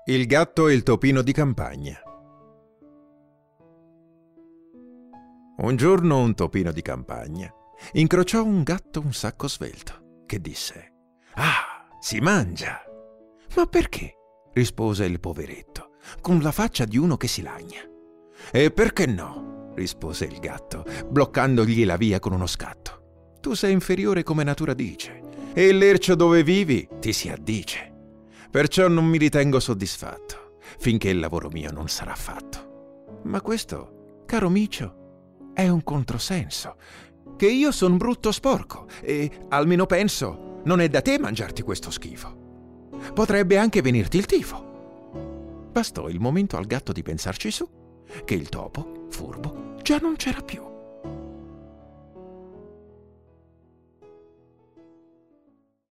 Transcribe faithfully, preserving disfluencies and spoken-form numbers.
Il gatto e il topino di campagna. Un giorno un topino di campagna incrociò un gatto un sacco svelto, che disse: «Ah, si mangia!» «Ma perché?» rispose il poveretto, con la faccia di uno che si lagna. «E perché no?» rispose il gatto, bloccandogli la via con uno scatto. «Tu sei inferiore come natura dice, e il lercio dove vivi ti si addice. Perciò non mi ritengo soddisfatto, finché il lavoro mio non sarà fatto. Ma questo, caro micio, è un controsenso, che io son brutto sporco, e, almeno penso, non è da te mangiarti questo schifo. Potrebbe anche venirti il tifo». Bastò il momento al gatto di pensarci su, che il topo, furbo, già non c'era più.